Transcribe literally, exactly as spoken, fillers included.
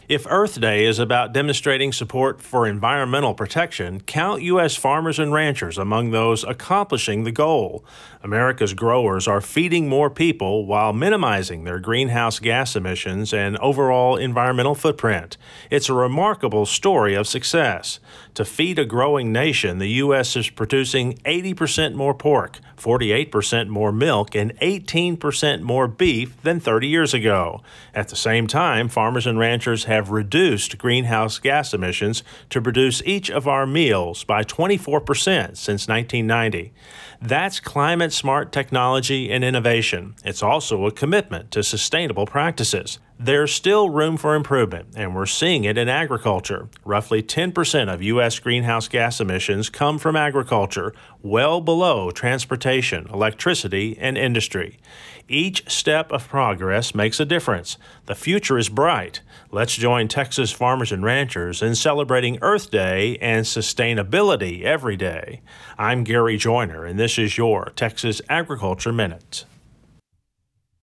If Earth Day is about demonstrating support for environmental protection, count U S farmers and ranchers among those accomplishing the goal. America's growers are feeding more people while minimizing their greenhouse gas emissions and overall environmental footprint. It's a remarkable story of success. To feed a growing nation, the U S is producing eighty percent more pork, forty-eight percent more milk, and eighteen percent more beef than thirty years ago. At the same time, farmers and ranchers have have reduced greenhouse gas emissions to produce each of our meals by twenty-four percent since nineteen ninety. That's climate-smart technology and innovation. It's also a commitment to sustainable practices. There's still room for improvement, and we're seeing it in agriculture. Roughly ten percent of U S greenhouse gas emissions come from agriculture, well below transportation, electricity, and industry. Each step of progress makes a difference. The future is bright. Let's join Texas farmers and ranchers in celebrating Earth Day and sustainability every day. I'm Gary Joyner, and this is your Texas Agriculture Minute.